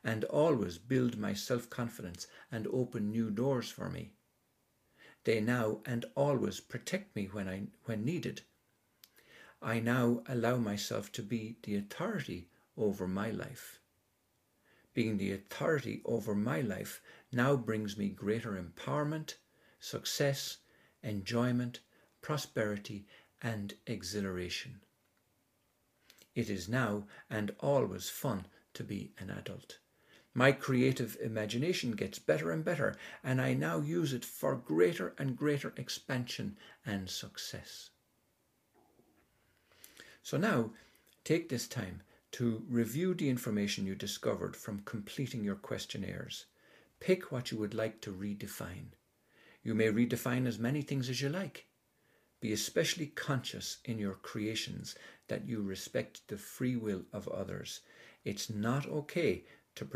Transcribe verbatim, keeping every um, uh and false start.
and always build my self-confidence and open new doors for me. They now and always protect me when I when needed. I now allow myself to be the authority over my life. Being the authority over my life now brings me greater empowerment, success, enjoyment, prosperity, and exhilaration. It is now and always fun to be an adult. My creative imagination gets better and better, and I now use it for greater and greater expansion and success. So now, take this time to review the information you discovered from completing your questionnaires. Pick what you would like to redefine. You may redefine as many things as you like. Be especially conscious in your creations that you respect the free will of others. It's not okay